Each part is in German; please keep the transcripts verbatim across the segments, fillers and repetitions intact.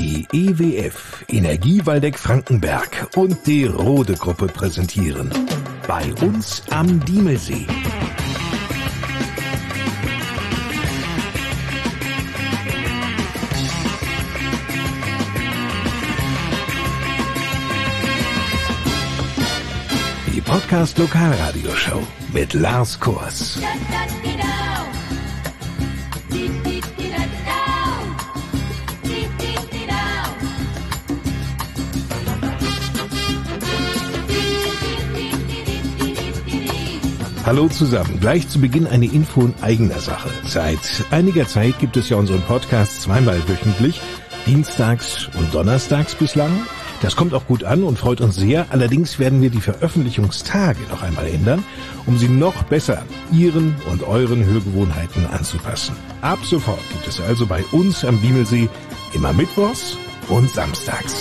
Die E W F, Energie Waldeck-Frankenberg und die Rode-Gruppe präsentieren Bei uns am Diemelsee. Die Podcast-Lokalradioshow mit Lars Kors. Hallo zusammen. Gleich zu Beginn eine Info in eigener Sache. Seit einiger Zeit gibt es ja unseren Podcast zweimal wöchentlich, dienstags und donnerstags bislang. Das kommt auch gut an und freut uns sehr. Allerdings werden wir die Veröffentlichungstage noch einmal ändern, um sie noch besser Ihren und euren Hörgewohnheiten anzupassen. Ab sofort gibt es also bei uns am Diemelsee immer mittwochs und samstags.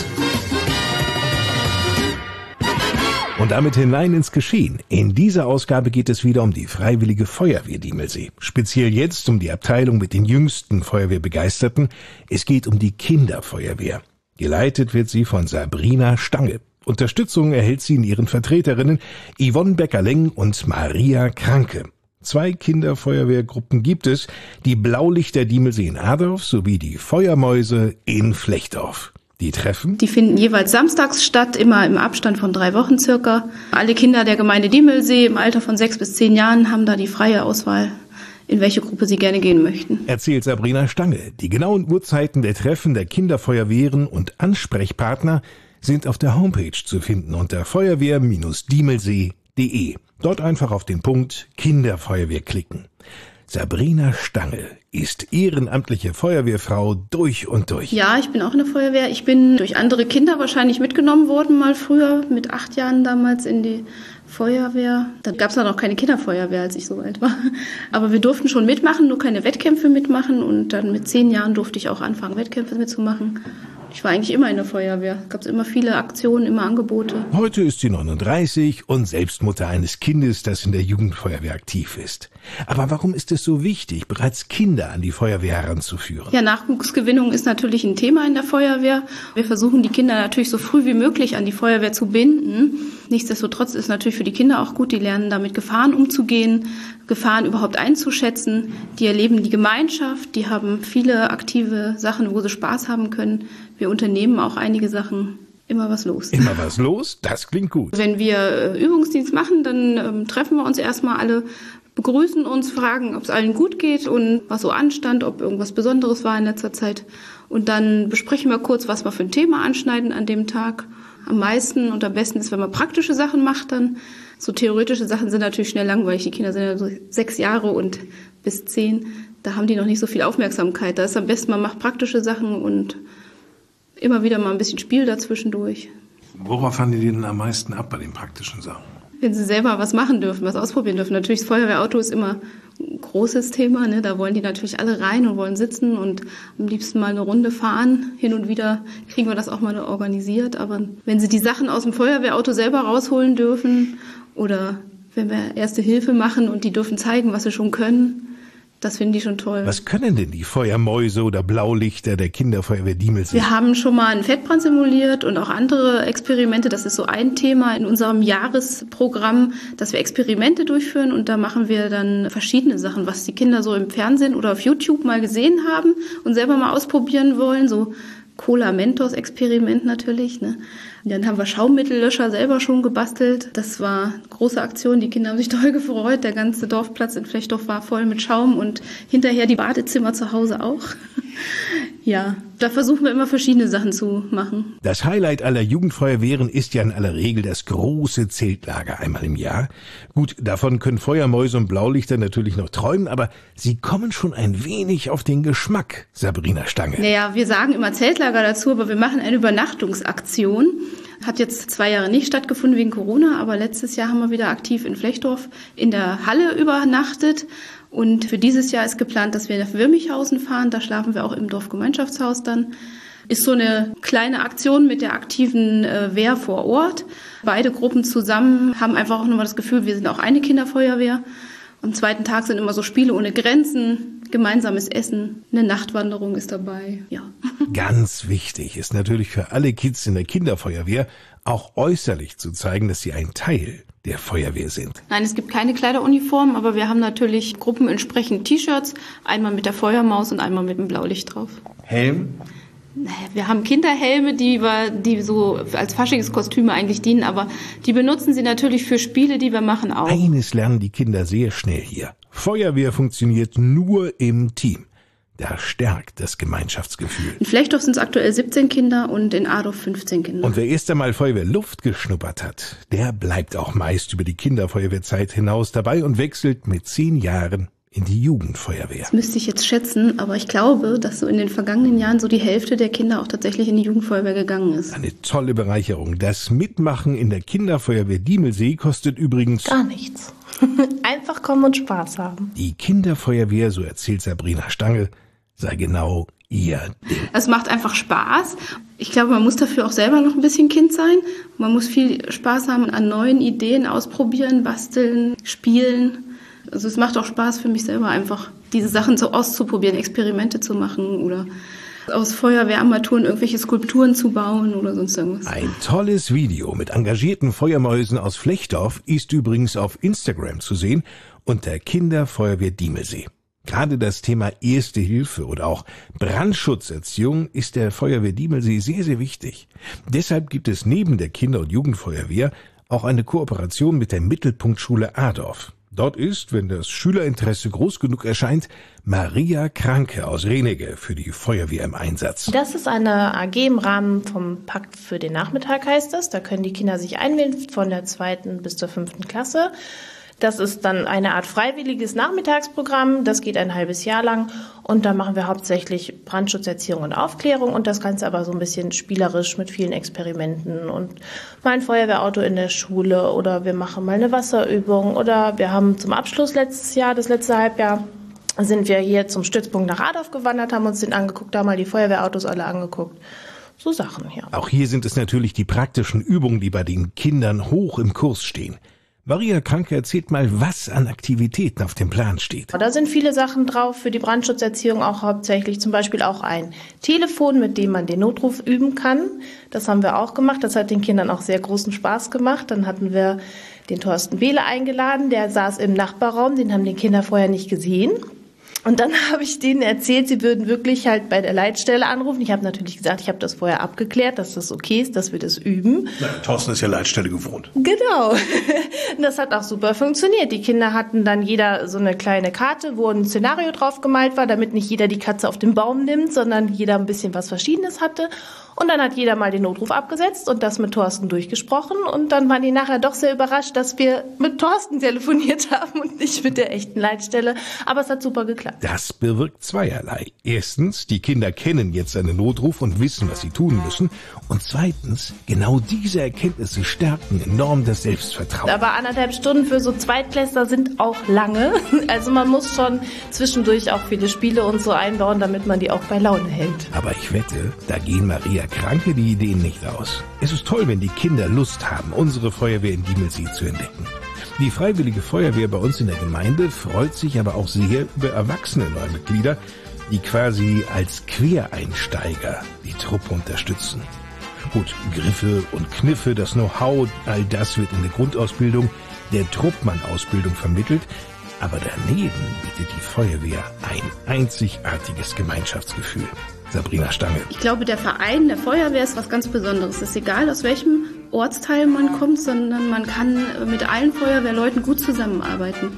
Und damit hinein ins Geschehen. In dieser Ausgabe geht es wieder um die Freiwillige Feuerwehr Diemelsee. Speziell jetzt um die Abteilung mit den jüngsten Feuerwehrbegeisterten. Es geht um die Kinderfeuerwehr. Geleitet wird sie von Sabrina Stange. Unterstützung erhält sie in ihren Vertreterinnen Yvonne Becker-Leng und Maria Kranke. Zwei Kinderfeuerwehrgruppen gibt es, die Blaulichter Diemelsee in Adorf sowie die Feuermäuse in Flechtdorf. Die Treffen? Die finden jeweils samstags statt, immer im Abstand von drei Wochen circa. Alle Kinder der Gemeinde Diemelsee im Alter von sechs bis zehn Jahren haben da die freie Auswahl, in welche Gruppe sie gerne gehen möchten. Erzählt Sabrina Stange. Die genauen Uhrzeiten der Treffen der Kinderfeuerwehren und Ansprechpartner sind auf der Homepage zu finden unter feuerwehr Bindestrich diemelsee punkt de. Dort einfach auf den Punkt Kinderfeuerwehr klicken. Sabrina Stange ist ehrenamtliche Feuerwehrfrau durch und durch. Ja, ich bin auch in der Feuerwehr. Ich bin durch andere Kinder wahrscheinlich mitgenommen worden, mal früher, mit acht Jahren damals in die Feuerwehr. Da gab es noch keine Kinderfeuerwehr, als ich so alt war. Aber wir durften schon mitmachen, nur keine Wettkämpfe mitmachen. Und dann mit zehn Jahren durfte ich auch anfangen, Wettkämpfe mitzumachen. Ich war eigentlich immer in der Feuerwehr. Es gab immer viele Aktionen, immer Angebote. Heute ist sie neununddreißig und selbst Mutter eines Kindes, das in der Jugendfeuerwehr aktiv ist. Aber warum ist es so wichtig, bereits Kinder an die Feuerwehr heranzuführen? Ja, Nachwuchsgewinnung ist natürlich ein Thema in der Feuerwehr. Wir versuchen, die Kinder natürlich so früh wie möglich an die Feuerwehr zu binden. Nichtsdestotrotz ist natürlich für die Kinder auch gut, die lernen damit Gefahren umzugehen, Gefahren überhaupt einzuschätzen. Die erleben die Gemeinschaft, die haben viele aktive Sachen, wo sie Spaß haben können. Wir unternehmen auch einige Sachen. Immer was los. Immer was los? Das klingt gut. Wenn wir Übungsdienst machen, dann ähm, treffen wir uns erstmal alle, begrüßen uns, fragen, ob es allen gut geht und was so anstand, ob irgendwas Besonderes war in letzter Zeit. Und dann besprechen wir kurz, was wir für ein Thema anschneiden an dem Tag. Am meisten und am besten ist, wenn man praktische Sachen macht, dann so theoretische Sachen sind natürlich schnell langweilig. Die Kinder sind ja so sechs Jahre und bis zehn, da haben die noch nicht so viel Aufmerksamkeit. Da ist am besten, man macht praktische Sachen und immer wieder mal ein bisschen Spiel dazwischendurch. Worauf fahren die denn am meisten ab bei den praktischen Sachen? Wenn sie selber was machen dürfen, was ausprobieren dürfen. Natürlich, das Feuerwehrauto ist immer ein großes Thema, ne? Da wollen die natürlich alle rein und wollen sitzen und am liebsten mal eine Runde fahren. Hin und wieder kriegen wir das auch mal organisiert. Aber wenn sie die Sachen aus dem Feuerwehrauto selber rausholen dürfen oder wenn wir Erste Hilfe machen und die dürfen zeigen, was sie schon können, das finden die schon toll. Was können denn die Feuermäuse oder Blaulichter der Kinderfeuerwehr Diemelsee? Wir haben schon mal einen Fettbrand simuliert und auch andere Experimente. Das ist so ein Thema in unserem Jahresprogramm, dass wir Experimente durchführen und da machen wir dann verschiedene Sachen, was die Kinder so im Fernsehen oder auf YouTube mal gesehen haben und selber mal ausprobieren wollen. So Cola-Mentos-Experiment natürlich, ne? Dann haben wir Schaumittellöscher selber schon gebastelt. Das war eine große Aktion. Die Kinder haben sich toll gefreut. Der ganze Dorfplatz in Flechtdorf war voll mit Schaum und hinterher die Badezimmer zu Hause auch. Ja, da versuchen wir immer verschiedene Sachen zu machen. Das Highlight aller Jugendfeuerwehren ist ja in aller Regel das große Zeltlager einmal im Jahr. Gut, davon können Feuermäuse und Blaulichter natürlich noch träumen, aber sie kommen schon ein wenig auf den Geschmack, Sabrina Stange. Naja, wir sagen immer Zeltlager dazu, aber wir machen eine Übernachtungsaktion. Hat jetzt zwei Jahre nicht stattgefunden wegen Corona, aber letztes Jahr haben wir wieder aktiv in Flechtdorf in der Halle übernachtet. Und für dieses Jahr ist geplant, dass wir nach Würmichhausen fahren. Da schlafen wir auch im Dorfgemeinschaftshaus dann. Ist so eine kleine Aktion mit der aktiven äh, Wehr vor Ort. Beide Gruppen zusammen haben einfach auch nochmal das Gefühl, wir sind auch eine Kinderfeuerwehr. Am zweiten Tag sind immer so Spiele ohne Grenzen. gemeinsames Essen, eine Nachtwanderung ist dabei, ja. Ganz wichtig ist natürlich für alle Kids in der Kinderfeuerwehr auch äußerlich zu zeigen, dass sie ein Teil der Feuerwehr sind. Nein, es gibt keine Kleideruniform, aber wir haben natürlich gruppenentsprechend T-Shirts, einmal mit der Feuermaus und einmal mit dem Blaulicht drauf. Helm? Wir haben Kinderhelme, die wir, die so als Faschingskostüme eigentlich dienen, aber die benutzen sie natürlich für Spiele, die wir machen auch. Eines lernen die Kinder sehr schnell hier. Feuerwehr funktioniert nur im Team. Da stärkt das Gemeinschaftsgefühl. In Flechtdorf sind es aktuell siebzehn Kinder und in Adorf fünfzehn Kinder. Und wer erst einmal Feuerwehrluft geschnuppert hat, der bleibt auch meist über die Kinderfeuerwehrzeit hinaus dabei und wechselt mit zehn Jahren in die Jugendfeuerwehr. Das müsste ich jetzt schätzen, aber ich glaube, dass so in den vergangenen Jahren so die Hälfte der Kinder auch tatsächlich in die Jugendfeuerwehr gegangen ist. Eine tolle Bereicherung. Das Mitmachen in der Kinderfeuerwehr Diemelsee kostet übrigens gar nichts. Einfach kommen und Spaß haben. Die Kinderfeuerwehr, so erzählt Sabrina Stange, sei genau ihr Ding. Es macht einfach Spaß. Ich glaube, man muss dafür auch selber noch ein bisschen Kind sein. Man muss viel Spaß haben an neuen Ideen, ausprobieren, basteln, spielen. Also es macht auch Spaß für mich selber einfach, diese Sachen so auszuprobieren, Experimente zu machen oder aus Feuerwehrarmaturen irgendwelche Skulpturen zu bauen oder sonst irgendwas. Ein tolles Video mit engagierten Feuermäusen aus Flechtdorf ist übrigens auf Instagram zu sehen unter Kinderfeuerwehr Diemelsee. Gerade das Thema Erste Hilfe oder auch Brandschutzerziehung ist der Feuerwehr Diemelsee sehr, sehr wichtig. Deshalb gibt es neben der Kinder- und Jugendfeuerwehr auch eine Kooperation mit der Mittelpunktschule Adorf. Dort ist, wenn das Schülerinteresse groß genug erscheint, Maria Kranke aus Renege für die Feuerwehr im Einsatz. Das ist eine A G im Rahmen vom Pakt für den Nachmittag, heißt es. Da können die Kinder sich einwählen von der zweiten bis zur fünften Klasse. Das ist dann eine Art freiwilliges Nachmittagsprogramm. Das geht ein halbes Jahr lang. Und da machen wir hauptsächlich Brandschutzerziehung und Aufklärung. Und das Ganze aber so ein bisschen spielerisch mit vielen Experimenten. Und mal ein Feuerwehrauto in der Schule oder wir machen mal eine Wasserübung. Oder wir haben zum Abschluss letztes Jahr, das letzte Halbjahr, sind wir hier zum Stützpunkt nach Adorf gewandert, haben uns den angeguckt, haben mal die Feuerwehrautos alle angeguckt. So Sachen hier. Auch hier sind es natürlich die praktischen Übungen, die bei den Kindern hoch im Kurs stehen. Maria Kranke erzählt mal, was an Aktivitäten auf dem Plan steht. Da sind viele Sachen drauf für die Brandschutzerziehung, auch hauptsächlich zum Beispiel auch ein Telefon, mit dem man den Notruf üben kann. Das haben wir auch gemacht. Das hat den Kindern auch sehr großen Spaß gemacht. Dann hatten wir den Thorsten Behle eingeladen. Der saß im Nachbarraum. Den haben die Kinder vorher nicht gesehen. Und dann habe ich denen erzählt, sie würden wirklich halt bei der Leitstelle anrufen. Ich habe natürlich gesagt, ich habe das vorher abgeklärt, dass das okay ist, dass wir das üben. Na, Thorsten ist ja Leitstelle gewohnt. Genau. Und das hat auch super funktioniert. Die Kinder hatten dann jeder so eine kleine Karte, wo ein Szenario drauf gemalt war, damit nicht jeder die Katze auf den Baum nimmt, sondern jeder ein bisschen was Verschiedenes hatte. Und dann hat jeder mal den Notruf abgesetzt und das mit Thorsten durchgesprochen. Und dann waren die nachher doch sehr überrascht, dass wir mit Thorsten telefoniert haben und nicht mit der echten Leitstelle. Aber es hat super geklappt. Das bewirkt zweierlei. Erstens, die Kinder kennen jetzt einen Notruf und wissen, was sie tun müssen. Und zweitens, genau diese Erkenntnisse stärken enorm das Selbstvertrauen. Aber anderthalb Stunden für so Zweitklässler sind auch lange. Also man muss schon zwischendurch auch viele Spiele und so einbauen, damit man die auch bei Laune hält. Aber ich wette, da gehen Maria Kranke die Ideen nicht aus. Es ist toll, wenn die Kinder Lust haben, unsere Feuerwehr in Diemelsee zu entdecken. Die Freiwillige Feuerwehr bei uns in der Gemeinde freut sich aber auch sehr über erwachsene Neumitglieder, die quasi als Quereinsteiger die Truppe unterstützen. Gut, Griffe und Kniffe, das Know-how, all das wird in der Grundausbildung, der Truppmann-Ausbildung vermittelt, aber daneben bietet die Feuerwehr ein einzigartiges Gemeinschaftsgefühl. Sabrina Stange. Ich glaube, der Verein der Feuerwehr ist was ganz Besonderes. Es ist egal, aus welchem Ortsteil man kommt, sondern man kann mit allen Feuerwehrleuten gut zusammenarbeiten.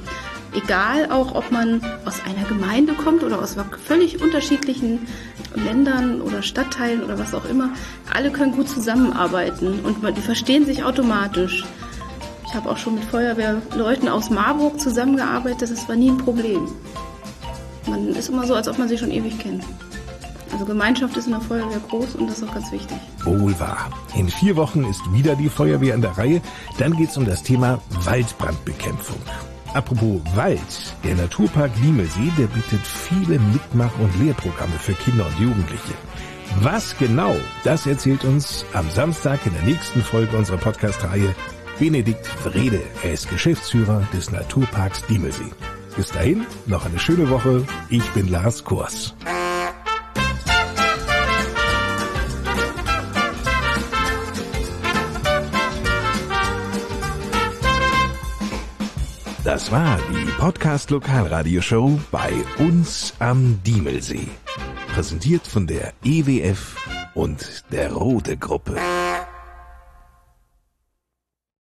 Egal auch, ob man aus einer Gemeinde kommt oder aus völlig unterschiedlichen Ländern oder Stadtteilen oder was auch immer. Alle können gut zusammenarbeiten und die verstehen sich automatisch. Ich habe auch schon mit Feuerwehrleuten aus Marburg zusammengearbeitet, das war nie ein Problem. Man ist immer so, als ob man sich schon ewig kennt. Also Gemeinschaft ist in der Feuerwehr groß und das ist auch ganz wichtig. Wohl wahr. In vier Wochen ist wieder die Feuerwehr an der Reihe. Dann geht's um das Thema Waldbrandbekämpfung. Apropos Wald, der Naturpark Diemelsee, der bietet viele Mitmach- und Lehrprogramme für Kinder und Jugendliche. Was genau, das erzählt uns am Samstag in der nächsten Folge unserer Podcast-Reihe Benedikt Wrede. Er ist Geschäftsführer des Naturparks Diemelsee. Bis dahin, noch eine schöne Woche. Ich bin Lars Kors. Das war die Podcast-Lokalradioshow bei uns am Diemelsee. Präsentiert von der E W F und der Rode Gruppe.